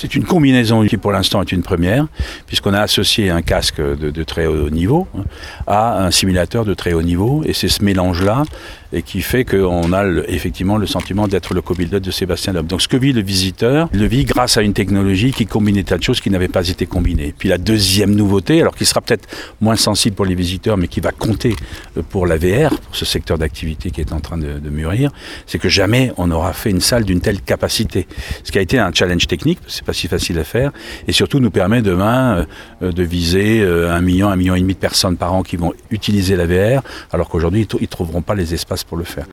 C'est une combinaison qui pour l'instant est une première, puisqu'on a associé un casque de très haut niveau à un simulateur de très haut niveau, et c'est ce mélange-là et qui fait qu'on a effectivement le sentiment d'être le copilote de Sébastien Loeb. Donc ce que vit le visiteur, il le vit grâce à une technologie qui combine des tas de choses qui n'avaient pas été combinées. Puis la deuxième nouveauté, alors qui sera peut-être moins sensible pour les visiteurs, mais qui va compter pour la VR, pour ce secteur d'activité qui est en train de mûrir, c'est que jamais on n'aura fait une salle d'une telle capacité. Ce qui a été un challenge technique, c'est pas si facile à faire, et surtout nous permet demain de viser 1 million, 1,5 million de personnes par an qui vont utiliser la VR, alors qu'aujourd'hui ils ne trouveront pas les espaces pour le faire.